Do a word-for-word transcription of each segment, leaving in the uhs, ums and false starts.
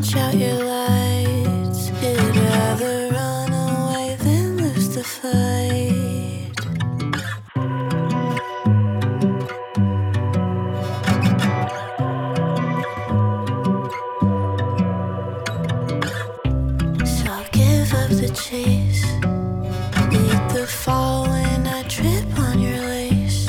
out your lights. You'd rather run away than lose the fight. So I'll give up the chase. Lead the fall when I trip on your lace.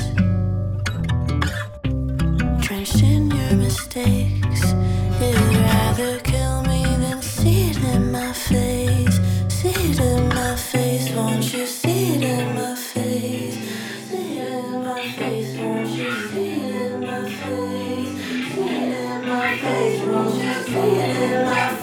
Drenched in your mistakes. You'd rather kill me than see it in my face. See it in my face, won't you see it in my face? See it in my face, won't you see it in my face? See it in my face, won't you see it in my face?